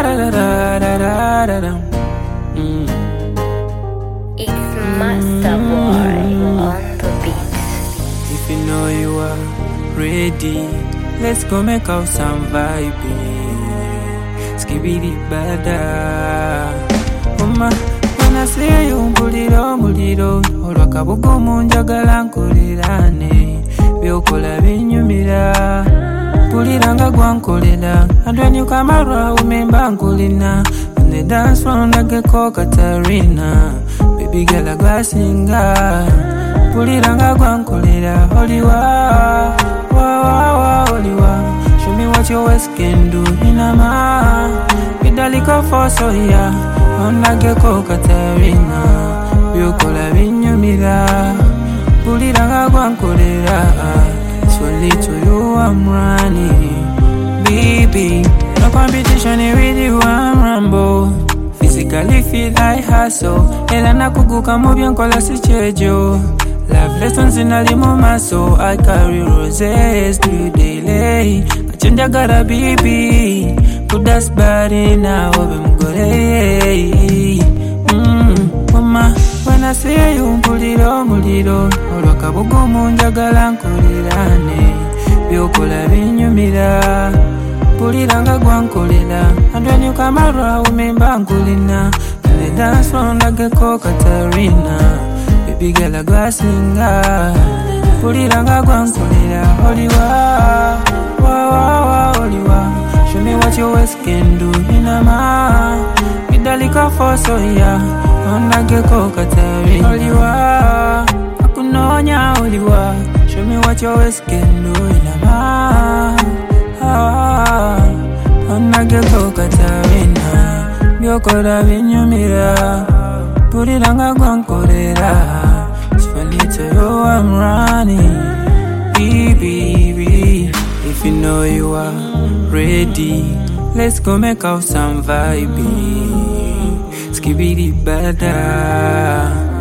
It's Master Boy on the beat. If you know you are ready, let's go make out some vibing. Skibidi bada. Uma, when I say you muliro, olwakabugumu njagala nkulirane. Byokola binyumira, puliranga gwankolera. And when you come around, remember nkulina. On the dance floor, nageko Katarina. Baby girl, I go singa. Puliranga gwankolera, oliwa, wa, oliwa. Show me what your waist can do, inama. Bidalika for so yeah, on nageko Katarina. Byokola binyumira, puliranga gwankolera. Surely to you I'm running, baby. No competition with you I'm Rambo. Physically fit I hustle. Ela nakuguka mubyo nkola si chejo. Life lessons in a limo muscle. I carry roses through daily. Kachenja gara baby. Put that body now mgore. Mama, when I say you muliro, olwakabugumu njagala nkulirane. Byokola binyumira, puliranga gwankolera. And when you come around, remember nkulina. And the dance floor nageko Katarina. Baby girl, I go singa. Puliranga gwankolera, oliwa, wa, oliwa. Show me what your waist can do, inama. Bidalika for so yeah, on nageko Katarina. Oliwa, akunonya oliwa. Show me what your waist can do, inama. On nageko Katarina. Byokola binyumira, puliranga gwankolera. It's funny to you I'm running, baby. If you know you are ready, let's go make out some vibing. Skibidi bada.